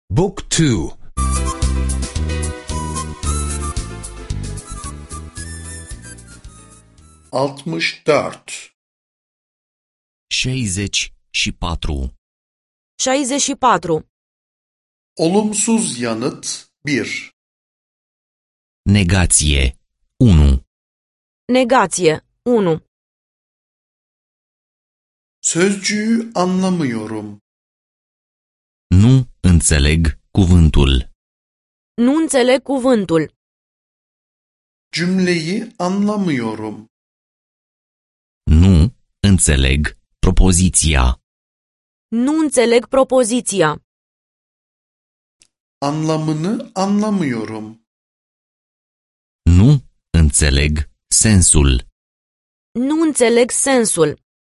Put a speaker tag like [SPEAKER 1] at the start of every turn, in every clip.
[SPEAKER 1] Book 2.
[SPEAKER 2] 64.
[SPEAKER 3] 64.
[SPEAKER 4] 64.
[SPEAKER 2] Olumsuz yanıt 1.
[SPEAKER 3] Negație 1.
[SPEAKER 4] Negație 1.
[SPEAKER 2] Sözcüğü anlamıyorum.
[SPEAKER 3] Nu înțeleg cuvântul.
[SPEAKER 4] Nu înțeleg cuvântul.
[SPEAKER 2] Cümleyi anlamıyorum.
[SPEAKER 3] Nu înțeleg propoziția.
[SPEAKER 4] Nu înțeleg propoziția.
[SPEAKER 2] Anlamını anlamıyorum.
[SPEAKER 3] Nu înțeleg sensul.
[SPEAKER 4] Nu înțeleg sensul.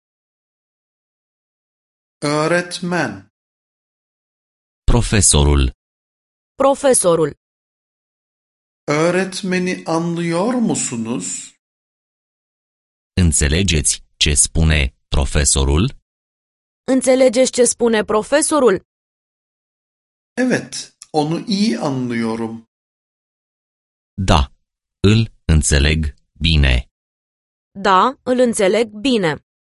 [SPEAKER 2] Öğretmen,
[SPEAKER 3] Profesorul.
[SPEAKER 4] Profesorul.
[SPEAKER 2] öğretmeni anlıyor musunuz?
[SPEAKER 3] Înțelegeți ce spune profesorul?
[SPEAKER 4] Înțelegeți ce spune profesorul?
[SPEAKER 2] Evet, onu iyi anlıyorum.
[SPEAKER 3] Da, îl înțeleg bine.
[SPEAKER 4] Da, îl înțeleg bine.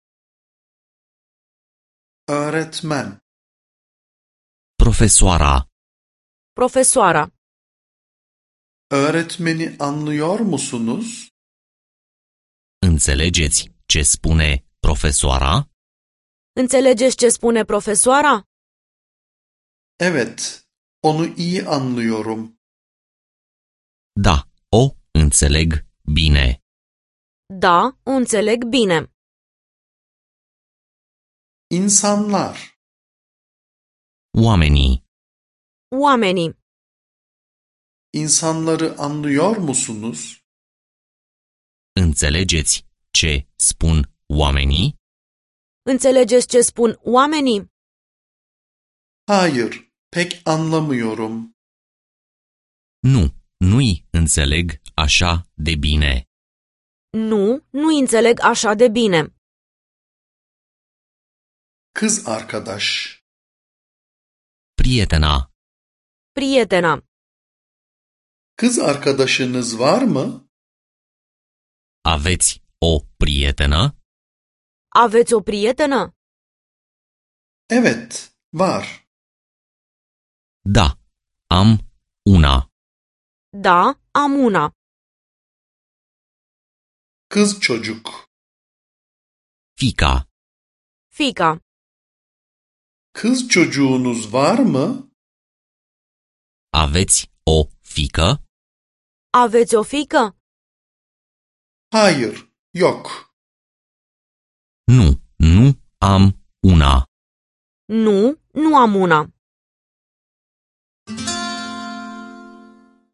[SPEAKER 2] Öğretmen,
[SPEAKER 3] Profesoara.
[SPEAKER 4] Profesoara.
[SPEAKER 2] öğretmeni anlıyor musunuz?
[SPEAKER 3] Înțelegeți ce spune profesoara?
[SPEAKER 4] Înțelegeți ce spune profesoara?
[SPEAKER 2] Evet, onu iyi anlıyorum.
[SPEAKER 3] Da, o înțeleg bine.
[SPEAKER 4] Da, o înțeleg bine.
[SPEAKER 2] İnsanlar,
[SPEAKER 3] Oamenii.
[SPEAKER 4] Oamenii.
[SPEAKER 2] insanları anlıyor musunuz?
[SPEAKER 3] Înțelegeți ce spun oamenii?
[SPEAKER 4] Înțelegeți ce spun oamenii?
[SPEAKER 2] Hayır, pek anlamıyorum.
[SPEAKER 3] Nu, nu-i înțeleg așa de bine.
[SPEAKER 4] Nu, nu înțeleg așa de bine.
[SPEAKER 2] Kız arkadaş,
[SPEAKER 3] Prietena.
[SPEAKER 4] Prietena.
[SPEAKER 2] kız arkadaşınız var mı?
[SPEAKER 3] Aveți o prietenă?
[SPEAKER 4] Aveți o prietenă?
[SPEAKER 2] Evet, var.
[SPEAKER 3] Da, am una.
[SPEAKER 4] Da, am una.
[SPEAKER 2] Kız çocuk,
[SPEAKER 3] Fica.
[SPEAKER 4] Fica.
[SPEAKER 2] kız çocuğunuz var mı?
[SPEAKER 3] Aveți o fică?
[SPEAKER 4] Aveți o fiică?
[SPEAKER 2] Hayır, yok.
[SPEAKER 3] Nu, nu am una.
[SPEAKER 4] Nu, nu am una.